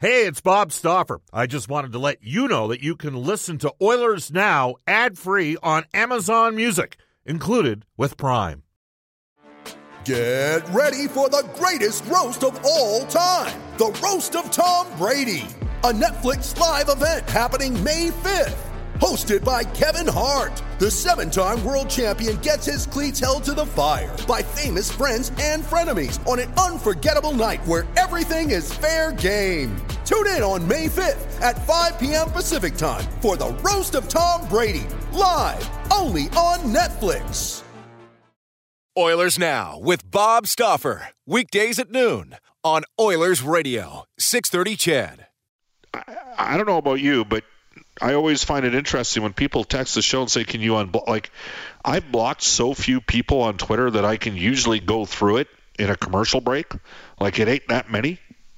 Hey, it's Bob Stauffer. I just wanted to let you know that you can listen to Oilers Now ad-free on Amazon Music, included with Prime. Get ready for the greatest roast of all time, the Roast of Tom Brady, a Netflix live event happening May 5th. Hosted by Kevin Hart, the 7-time world champion gets his cleats held to the fire by famous friends and frenemies on an unforgettable night where everything is fair game. Tune in on May 5th at 5 p.m. Pacific time for the Roast of Tom Brady, live only on Netflix. Oilers Now with Bob Stauffer, weekdays at noon on Oilers Radio, 630 CHED. I don't know about you, but I always find it interesting when people text the show and say, can you unblock? Like, I've blocked so few people on Twitter that I can usually go through it in a commercial break. Like, it ain't that many.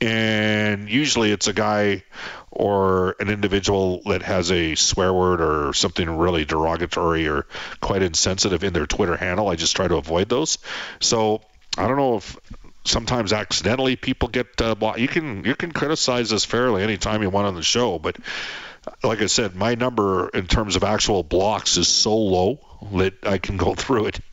And usually it's a guy or an individual that has a swear word or something really derogatory or quite insensitive in their Twitter handle. I just try to avoid those. So I don't know if sometimes accidentally people get blocked. You can criticize us fairly anytime you want on the show, but like I said, my number in terms of actual blocks is so low that I can go through it.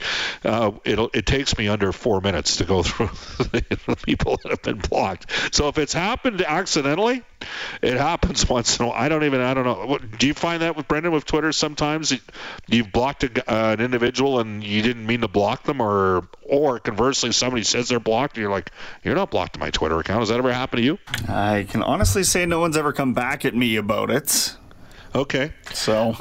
It takes me under 4 minutes to go through the people that have been blocked. So if it's happened accidentally, it happens once in a while. I don't know. Do you find that with Brendan with Twitter sometimes? You've blocked an individual and you didn't mean to block them, or conversely, somebody says they're blocked and you're like, you're not blocked on my Twitter account. Has that ever happened to you? I can honestly say no one's ever come back at me about it. Okay. So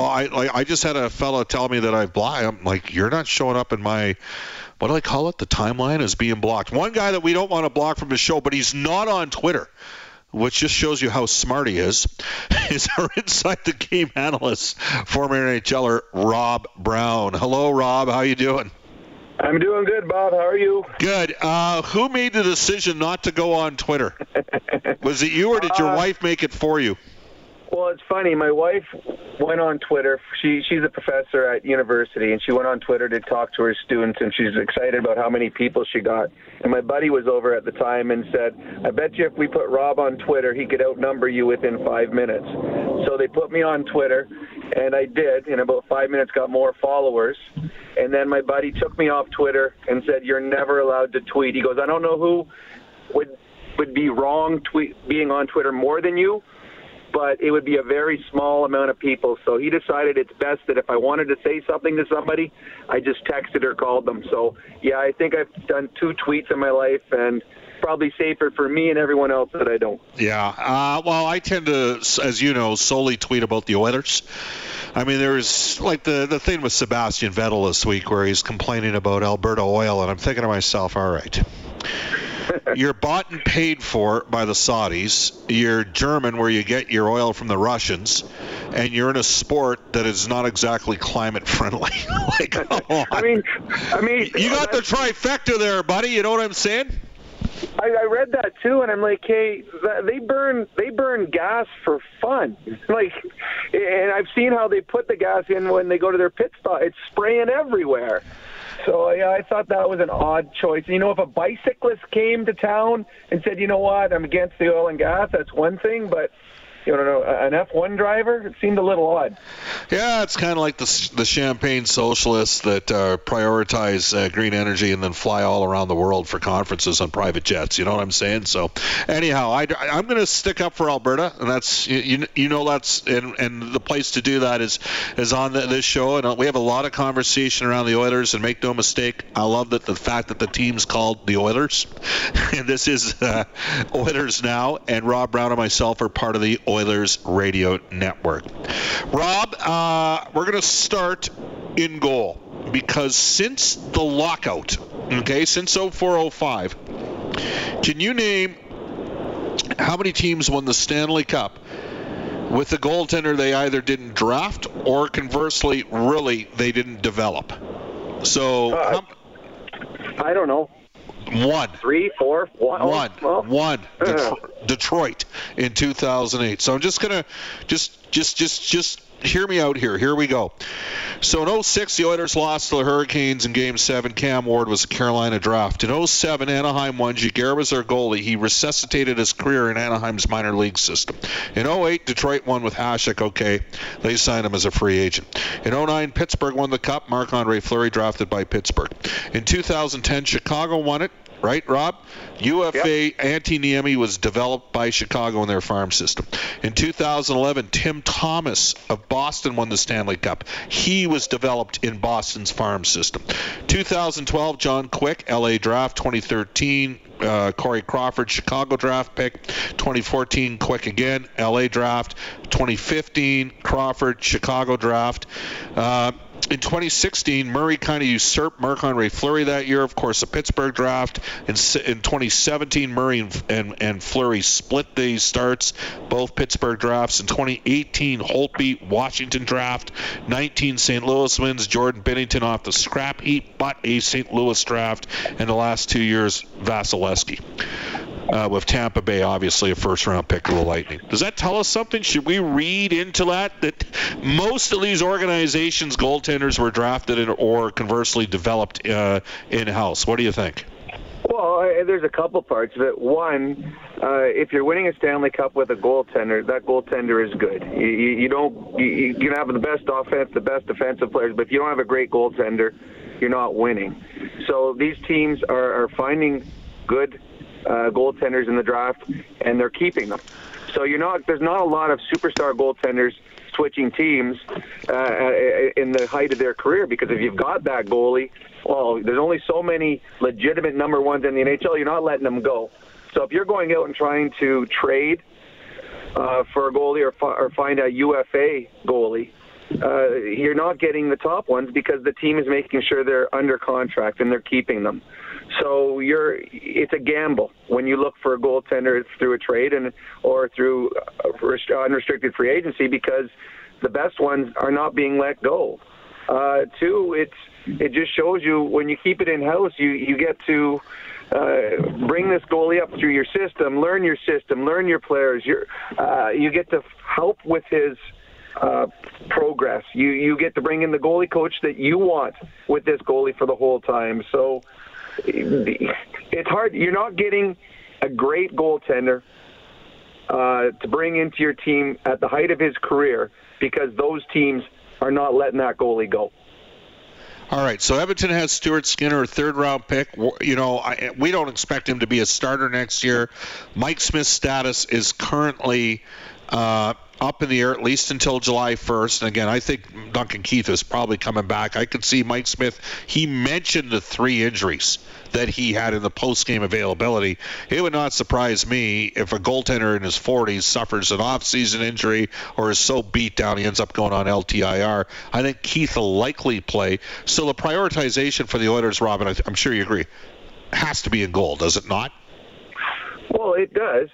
I just had a fellow tell me that I've blocked. I'm like, you're not showing up in my, what do I call it? The timeline is being blocked. One guy that we don't want to block from the show, but he's not on Twitter, which just shows you how smart he is our Inside the Game analyst, former NHLer Rob Brown. Hello, Rob. How you doing? I'm doing good, Bob. How are you? Good. Who made the decision not to go on Twitter? Was it you or did your wife make it for you? Well, it's funny. My wife went on Twitter. She's a professor at university, and she went on Twitter to talk to her students, and she's excited about how many people she got. And my buddy was over at the time and said, I bet you if we put Rob on Twitter, he could outnumber you within 5 minutes. So they put me on Twitter, and I did. In about 5 minutes, got more followers. And then my buddy took me off Twitter and said, you're never allowed to tweet. He goes, I don't know who would be wrong being on Twitter more than you, but it would be a very small amount of people. So he decided it's best that if I wanted to say something to somebody, I just texted or called them. So, yeah, I think I've done 2 tweets in my life, and probably safer for me and everyone else that I don't. Yeah. Well, I tend to, as you know, solely tweet about the Oilers. I mean, there's like the thing with Sebastian Vettel this week where he's complaining about Alberta oil, and I'm thinking to myself, all right, you're bought and paid for by the Saudis. You're German, where you get your oil from the Russians, and you're in a sport that is not exactly climate friendly. Like, come on. I mean, you got the trifecta there, buddy. You know what I'm saying? I read that too, and I'm like, hey, they burn gas for fun. Like, and I've seen how they put the gas in when they go to their pit stop. It's spraying everywhere. So, yeah, I thought that was an odd choice. You know, if a bicyclist came to town and said, you know what, I'm against the oil and gas, that's one thing, but you know, an F1 driver, it seemed a little odd. Yeah, it's kind of like the champagne socialists that prioritize green energy and then fly all around the world for conferences on private jets. You know what I'm saying? So, anyhow, I'm going to stick up for Alberta, and that's you know that's and the place to do that is on this show. And we have a lot of conversation around the Oilers. And make no mistake, I love the fact that the team's called the Oilers, and this is Oilers Now. And Rob Brown and myself are part of the Oilers Radio Network. Rob, we're going to start in goal because since the lockout, since 04-05, can you name how many teams won the Stanley Cup with the goaltender they either didn't draft or conversely, really, they didn't develop? So, I don't know. 1. 3, 4, 1. One. Detroit in 2008. So I'm just gonna just hear me out here. Here we go. So in 2006, the Oilers lost to the Hurricanes in Game 7. Cam Ward was a Carolina draft. In 2007, Anaheim won. Giguère was their goalie. He resuscitated his career in Anaheim's minor league system. In 2008, Detroit won with Hasek. Okay, they signed him as a free agent. In 2009, Pittsburgh won the Cup. Marc-Andre Fleury drafted by Pittsburgh. In 2010, Chicago won it. Right, Rob? UFA Antti Niemi was developed by Chicago in their farm system. In 2011, Tim Thomas of Boston won the Stanley Cup. He was developed in Boston's farm system. 2012, John Quick, LA draft. 2013, Corey Crawford, Chicago draft pick. 2014, Quick again, LA draft. 2015, Crawford, Chicago draft. In 2016, Murray kind of usurped Marc-Andre Fleury that year. Of course, the Pittsburgh draft. In 2017, Murray and Fleury split these starts, both Pittsburgh drafts. In 2018, Holtby, Washington draft. 19, St. Louis wins. Jordan Binnington off the scrap heap, but a St. Louis draft. And the last 2 years, Vasilevsky. With Tampa Bay, obviously, a first-round pick of the Lightning. Does that tell us something? Should we read into that most of these organizations' goaltenders were drafted or conversely developed in-house? What do you think? Well, there's a couple parts of it. One, if you're winning a Stanley Cup with a goaltender, that goaltender is good. You can have the best offense, the best defensive players, but if you don't have a great goaltender, you're not winning. So these teams are finding good goaltenders in the draft, and they're keeping them. So there's not a lot of superstar goaltenders switching teams in the height of their career, because if you've got that goalie, well, there's only so many legitimate number ones in the NHL. You're not letting them go. So if you're going out and trying to trade for a goalie or find a UFA goalie, you're not getting the top ones because the team is making sure they're under contract and they're keeping them. So it's a gamble when you look for a goaltender through a trade or through unrestricted free agency, because the best ones are not being let go. Two, it just shows you when you keep it in-house, you get to bring this goalie up through your system, learn your players. You get to help with his progress. You get to bring in the goalie coach that you want with this goalie for the whole time. So it's hard. You're not getting a great goaltender to bring into your team at the height of his career, because those teams are not letting that goalie go. All right, so Edmonton has Stuart Skinner, a third-round pick. We don't expect him to be a starter next year. Mike Smith's status is currently up in the air, at least until July 1st. And again, I think Duncan Keith is probably coming back. I could see Mike Smith. He mentioned the 3 injuries that he had in the post-game availability. It would not surprise me if a goaltender in his 40s suffers an off-season injury or is so beat down he ends up going on LTIR. I think Keith will likely play. So the prioritization for the Oilers, Robin, I'm sure you agree, has to be in goal, does it not? Well, it does.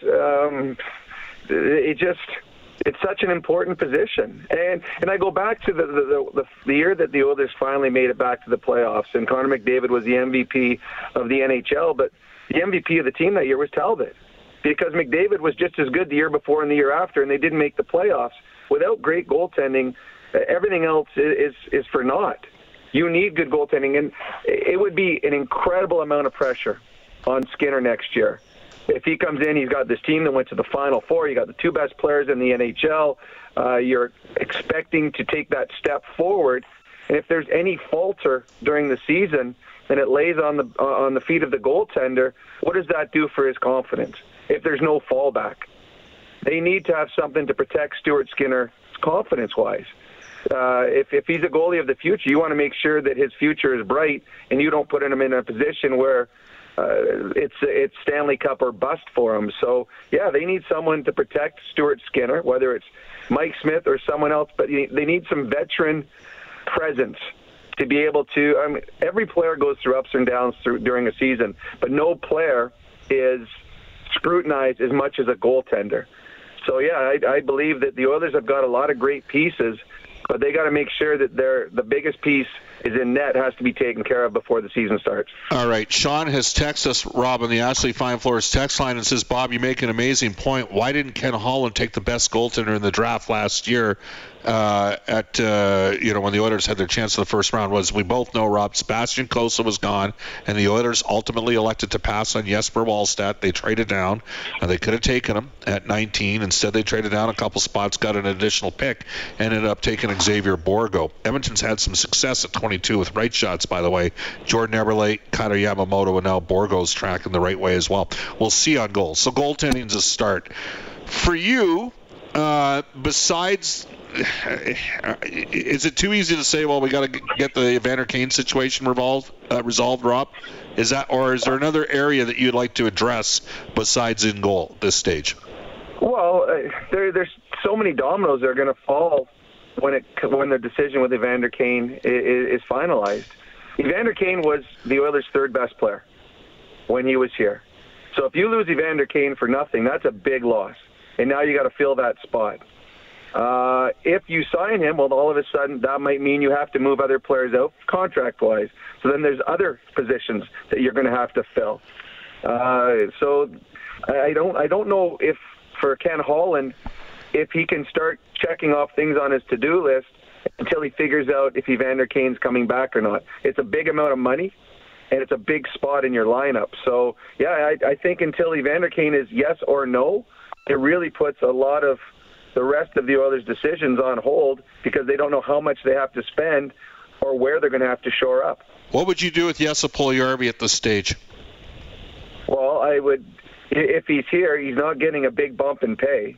It's such an important position. And I go back to the year that the Oilers finally made it back to the playoffs, and Connor McDavid was the MVP of the NHL, but the MVP of the team that year was Talbot, because McDavid was just as good the year before and the year after, and they didn't make the playoffs. Without great goaltending, everything else is for naught. You need good goaltending, and it would be an incredible amount of pressure on Skinner next year. If he comes in, he's got this team that went to the Final Four. You got the 2 best players in the NHL. You're expecting to take that step forward. And if there's any falter during the season, then it lays on the feet of the goaltender. What does that do for his confidence? If there's no fallback, they need to have something to protect Stuart Skinner confidence-wise. If he's a goalie of the future, you want to make sure that his future is bright, and you don't put him in a position where it's Stanley Cup or bust for him. So, yeah, they need someone to protect Stuart Skinner, whether it's Mike Smith or someone else, but they need some veteran presence to be able to. I mean, every player goes through ups and downs during a season, but no player is scrutinized as much as a goaltender. So, yeah, I believe that the Oilers have got a lot of great pieces, but they got to make sure that the biggest piece is in net has to be taken care of before the season starts. All right. Sean has texted us, Rob, on the Ashley Fine Floors text line and says, Bob, you make an amazing point. Why didn't Ken Holland take the best goaltender in the draft last year when the Oilers had their chance in the first round? Was we both know, Rob, Sebastian Cossa was gone, and the Oilers ultimately elected to pass on Jesper Wallstedt. They traded down. They could have taken him at 19. Instead, they traded down a couple spots, got an additional pick, and ended up taking Xavier Borgo. Edmonton's had some success at 22 with right shots, by the way. Jordan Eberle, Kailer Yamamoto, and now Borgo's tracking the right way as well. We'll see on goals. So goaltending's a start. For you, besides... is it too easy to say, well, we got to get the Evander Kane situation resolved, Rob? Is that, or is there another area that you'd like to address besides in goal at this stage? Well, there's so many dominoes that are going to fall when the decision with Evander Kane is finalized. Evander Kane was the Oilers' third best player when he was here. So if you lose Evander Kane for nothing, that's a big loss. And now you got to fill that spot. If you sign him, well, all of a sudden that might mean you have to move other players out contract-wise. So then there's other positions that you're going to have to fill. So I don't know if for Ken Holland, if he can start checking off things on his to-do list until he figures out if Evander Kane's coming back or not. It's a big amount of money, and it's a big spot in your lineup. So, yeah, I think until Evander Kane is yes or no, it really puts a lot of the rest of the Oilers' decisions on hold because they don't know how much they have to spend or where they're going to have to shore up. What would you do with Jesse Puljujärvi at this stage? Well, I would, if he's here, he's not getting a big bump in pay.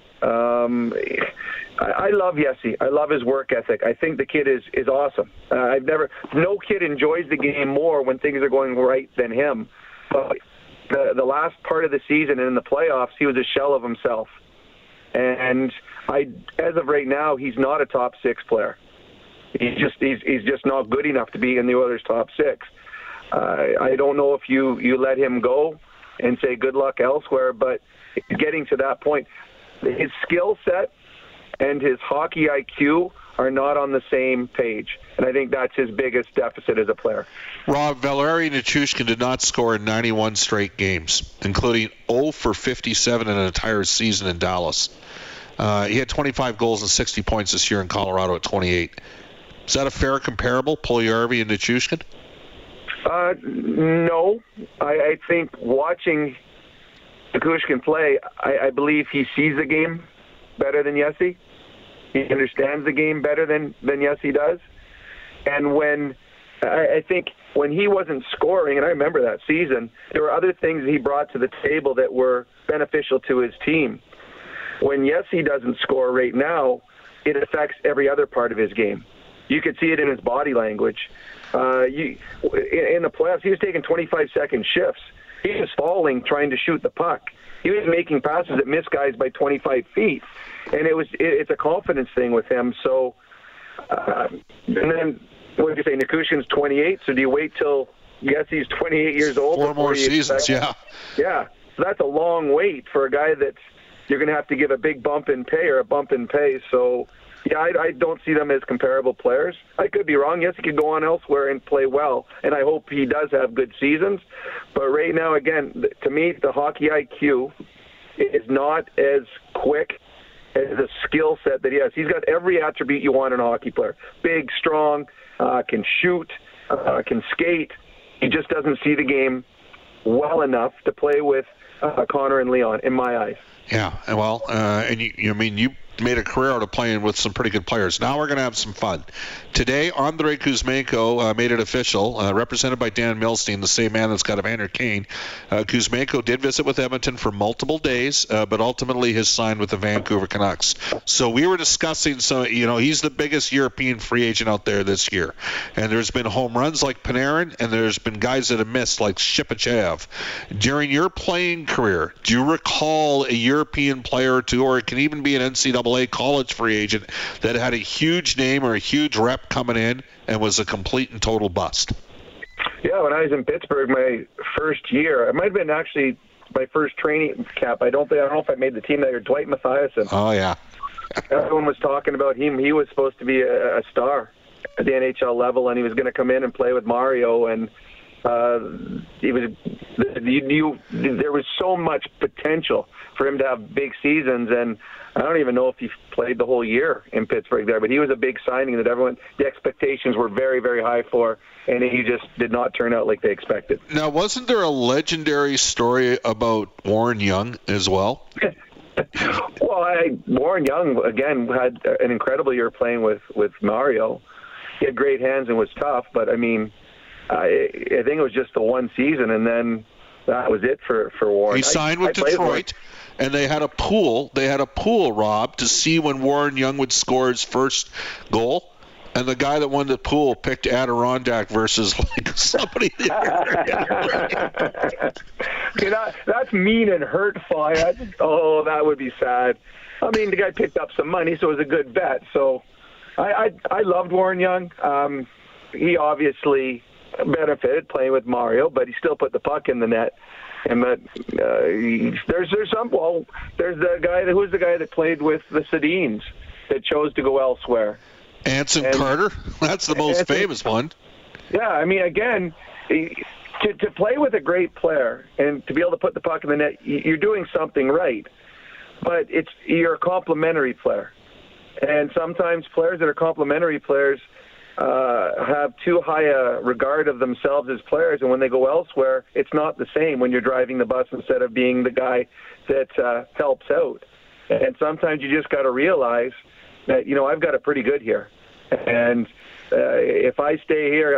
I love Jesse. I love his work ethic. I think the kid is awesome. No kid enjoys the game more when things are going right than him. But the last part of the season and in the playoffs, he was a shell of himself. And as of right now, he's not a top six player. He's just not good enough to be in the Oilers' top six. I don't know if you let him go and say good luck elsewhere, but getting to that point, his skill set and his hockey IQ are not on the same page. And I think that's his biggest deficit as a player. Rob, Valeri Nichushkin did not score in 91 straight games, including 0 for 57 in an entire season in Dallas. He had 25 goals and 60 points this year in Colorado at 28. Is that a fair comparable, Puljujärvi and Nichushkin? No. I think watching Nichushkin play, I believe he sees the game better than Jesse. He understands the game better than Jesse does. And I think when he wasn't scoring, and I remember that season, there were other things he brought to the table that were beneficial to his team. When Jesse doesn't score right now, it affects every other part of his game. You could see it in his body language. In the playoffs, he was taking 25-second shifts. He was falling trying to shoot the puck. He was making passes that missed guys by 25 feet. And it's a confidence thing with him. So, and then, what did you say, Nichushkin's 28, so do you wait till Jesse's 28 years old? 4 more seasons, yeah. Yeah, so that's a long wait for a guy that you're going to have to give a big bump in pay or a bump in pay. So, yeah, I don't see them as comparable players. I could be wrong. Yes, he could go on elsewhere and play well, and I hope he does have good seasons. But right now, again, to me, the hockey IQ is not as quick as the skill set that he has. He's got every attribute you want in a hockey player. Big, strong, can shoot, can skate. He just doesn't see the game well enough to play with Connor and Leon, in my eyes. Yeah, well, and you made a career out of playing with some pretty good players. Now we're going to have some fun. Today, Andrei Kuzmenko made it official, represented by Dan Milstein, the same man that's got Evander Kane. Kuzmenko did visit with Edmonton for multiple days, but ultimately has signed with the Vancouver Canucks. So we were discussing, he's the biggest European free agent out there this year. And there's been home runs like Panarin, and there's been guys that have missed like Shipachev. During your playing career, do you recall a European player or two, or it can even be an NCAA college free agent that had a huge name or a huge rep coming in and was a complete and total bust? Yeah, when I was in Pittsburgh my first year, it might have been actually my first training camp. I don't know if I made the team that year. Dwight Mathiasen. Oh, yeah. Everyone was talking about him. He was supposed to be a star. at the NHL level, and he was going to come in and play with Mario, and there was so much potential for him to have big seasons, and I don't even know if he played the whole year in Pittsburgh there, but he was a big signing that the expectations were very, very high for, and he just did not turn out like they expected. Now, wasn't there a legendary story about Warren Young as well? Well, Warren Young, again, had an incredible year playing with Mario. He had great hands and was tough, but, I mean, I think it was just the one season, and then that was it for Warren. He signed with Detroit, and they had a pool. They had a pool, Rob, to see when Warren Young would score his first goal. And the guy that won the pool picked Adirondack versus somebody there. That's mean and hurtful. That would be sad. I mean, the guy picked up some money, so it was a good bet. So I loved Warren Young. He obviously benefited playing with Mario, but he still put the puck in the net. And there's the guy who's the guy that played with the Sedins that chose to go elsewhere. Anson Carter? That's the most famous one. Yeah, I mean, again, to play with a great player and to be able to put the puck in the net, you're doing something right. But you're a complimentary player. And sometimes players that are complimentary players have too high a regard of themselves as players, and when they go elsewhere, it's not the same when you're driving the bus instead of being the guy that helps out. And sometimes you just got to realize that, I've got it pretty good here. And if I stay here, I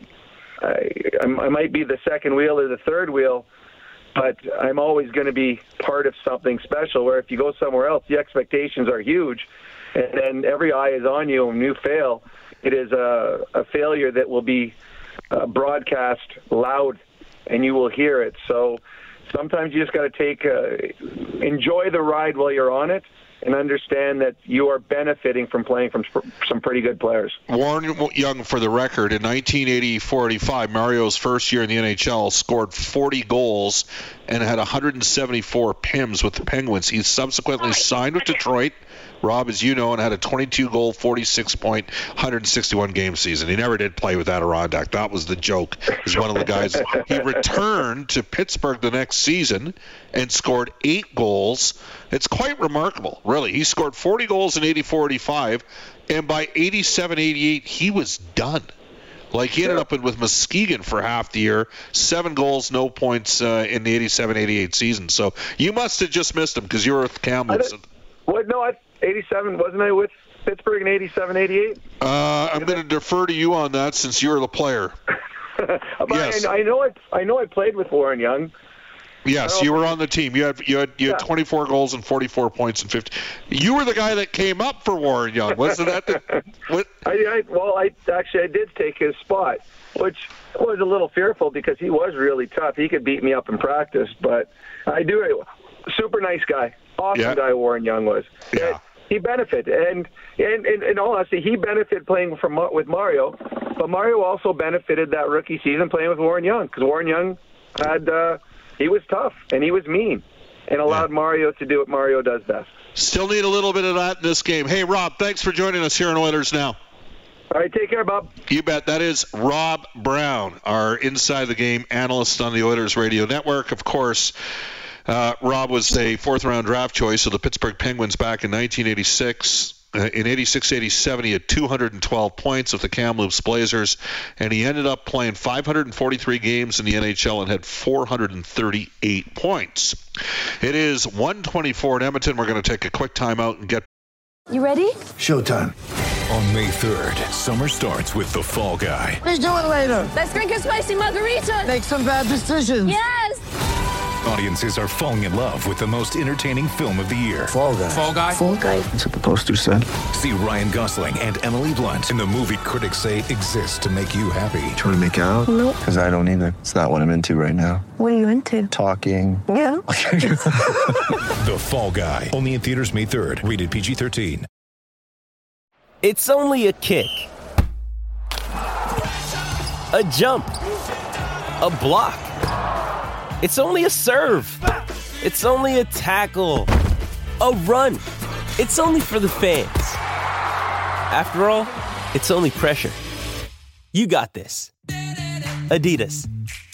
might be the second wheel or the third wheel, but I'm always going to be part of something special, where if you go somewhere else, the expectations are huge, and then every eye is on you, and when you fail, it is a failure that will be broadcast loud, and you will hear it. So sometimes you just got to enjoy the ride while you're on it, and understand that you are benefiting from playing from some pretty good players. Warren Young, for the record, in 1984-85, Mario's first year in the NHL, scored 40 goals and had 174 PIMs with the Penguins. He subsequently signed with Detroit, Rob, as you know, and had a 22-goal, 46-point, 161-game season. He never did play with Adirondack. That was the joke. He's one of the guys. He returned to Pittsburgh the next season and scored 8 goals. It's quite remarkable, really. He scored 40 goals in 84-85, and by 87-88, he was done. Like, he ended up with Muskegon for half the year, 7 goals, no points in the 87-88 season. So you must have just missed him because you were with Kamloops. 87, wasn't I with Pittsburgh in 87-88? I'm going to defer to you on that since you're the player. Yes. I know I played with Warren Young. Yes, you were on the team. You had 24 goals and 44 points and 50. You were the guy that came up for Warren Young, wasn't that? What? I did take his spot, which was a little fearful because he was really tough. He could beat me up in practice, but super nice guy, awesome guy. Warren Young was. Yeah. He benefited, and in all honesty, he benefited playing with Mario, but Mario also benefited that rookie season playing with Warren Young, because Warren Young he was tough and he was mean, and allowed Mario to do what Mario does best. Still need a little bit of that in this game. Hey, Rob, thanks for joining us here on Oilers Now. All right, take care, Bob. You bet. That is Rob Brown, our Inside the Game analyst on the Oilers Radio Network. Of course, Rob was a fourth-round draft choice of the Pittsburgh Penguins back in 1986. In 86-87, he had 212 points with the Kamloops Blazers, and he ended up playing 543 games in the NHL and had 438 points. It is 1:24 in Edmonton. We're going to take a quick timeout and get... You ready? Showtime. On May 3rd, summer starts with The Fall Guy. Let's do it later. Let's drink a spicy margarita. Make some bad decisions. Yes. Audiences are falling in love with the most entertaining film of the year. Fall Guy. Fall Guy? Fall Guy. That's what the poster said. See Ryan Gosling and Emily Blunt in the movie critics say exists to make you happy. Trying to make it out? Nope. Because I don't either. It's not what I'm into right now. What are you into? Talking. Yeah. The Fall Guy. Only in theaters May 3rd. Rated PG-13. It's only a kick. A jump. A block. It's only a serve. It's only a tackle. A run. It's only for the fans. After all, it's only pressure. You got this. Adidas.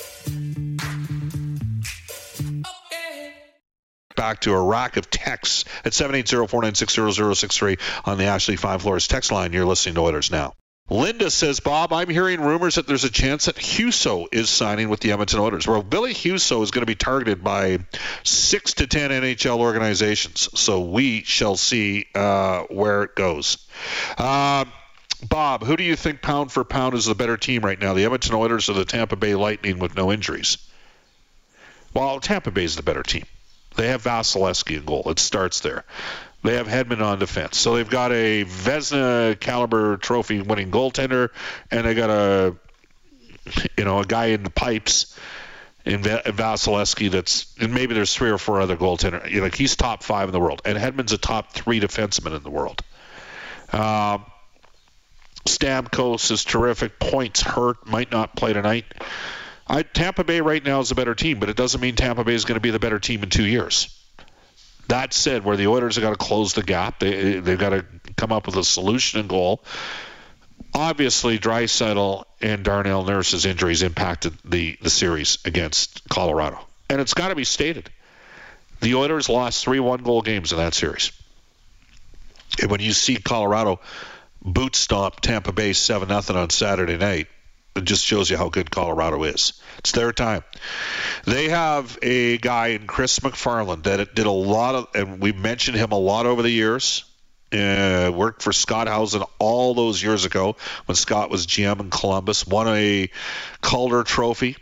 Back to a rack of texts at 780-496-0063 on the Ashley Fine Floors text line. You're listening to Oilers Now. Linda says, Bob, I'm hearing rumors that there's a chance that Husso is signing with the Edmonton Oilers. Well, Billy Husso is going to be targeted by 6 to 10 NHL organizations, so we shall see where it goes. Bob, who do you think pound for pound is the better team right now, the Edmonton Oilers or the Tampa Bay Lightning with no injuries? Well, Tampa Bay is the better team. They have Vasilevsky in goal. It starts there. They have Hedman on defense. So they've got a Vezina caliber trophy winning goaltender, and they got a guy in the pipes in Vasilevsky that's, and maybe there's 3 or 4 other goaltenders. He's top 5 in the world, and Hedman's a top 3 defenseman in the world. Stamkos is terrific. Points hurt, might not play tonight. Tampa Bay right now is a better team, but it doesn't mean Tampa Bay is going to be the better team in 2 years. That said, where the Oilers have got to close the gap, they've got to come up with a solution in goal. Obviously, Draisaitl and Darnell Nurse's injuries impacted the series against Colorado. And it's got to be stated, the Oilers lost 3 one-goal games in that series. And when you see Colorado boot stomp Tampa Bay 7-0 on Saturday night, it just shows you how good Colorado is. It's their time. They have a guy in Chris McFarland that did a lot of, and we've mentioned him a lot over the years. Worked for Scott Housen all those years ago when Scott was GM in Columbus. Won a Calder Trophy.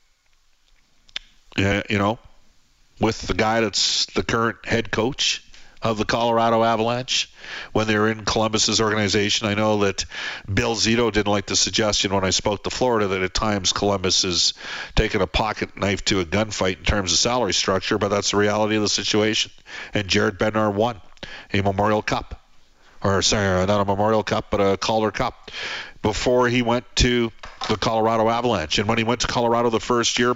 With the guy that's the current head coach of the Colorado Avalanche when they were in Columbus's organization. I know that Bill Zito didn't like the suggestion when I spoke to Florida that at times Columbus is taking a pocket knife to a gunfight in terms of salary structure, but that's the reality of the situation. And Jared Bednar won a Memorial Cup. Or, sorry, not a Memorial Cup, but a Calder Cup before he went to the Colorado Avalanche. And when he went to Colorado the first year,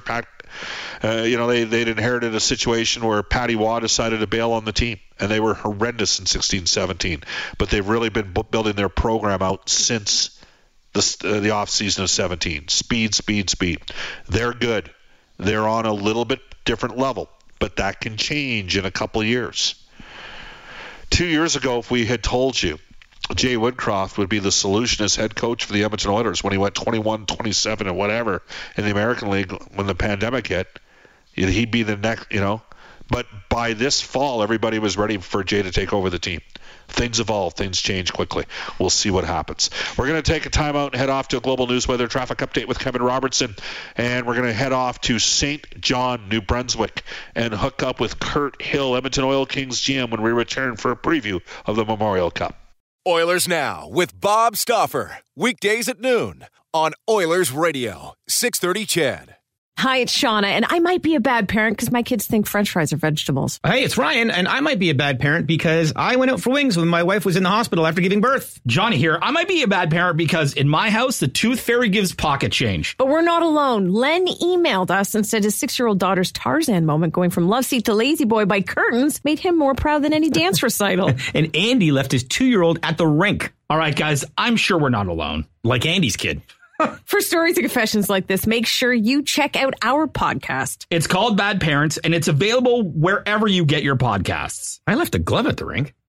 they'd inherited a situation where Patty Waugh decided to bail on the team, and they were horrendous in 16-17. But they've really been building their program out since the offseason of 17. Speed. They're good. They're on a little bit different level, but that can change in a couple of years. 2 years ago, if we had told you Jay Woodcroft would be the solution as head coach for the Edmonton Oilers when he went 21, 27, and whatever in the American League when the pandemic hit, he'd be the next, But by this fall, everybody was ready for Jay to take over the team. Things evolve. Things change quickly. We'll see what happens. We're going to take a timeout and head off to a global news weather traffic update with Kevin Robertson. And we're going to head off to St. John, New Brunswick, and hook up with Kurt Hill, Edmonton Oil Kings GM, when we return for a preview of the Memorial Cup. Oilers Now with Bob Stauffer. Weekdays at noon on Oilers Radio, 630 CHED. Hi, it's Shauna, and I might be a bad parent because my kids think French fries are vegetables. Hey, it's Ryan, and I might be a bad parent because I went out for wings when my wife was in the hospital after giving birth. Johnny here. I might be a bad parent because in my house, the tooth fairy gives pocket change. But we're not alone. Len emailed us and said his 6-year-old daughter's Tarzan moment going from love seat to lazy boy by curtains made him more proud than any dance recital. And Andy left his 2-year-old at the rink. All right, guys, I'm sure we're not alone. Like Andy's kid. For stories and confessions like this, make sure you check out our podcast. It's called Bad Parents, and it's available wherever you get your podcasts. I left a glove at the rink.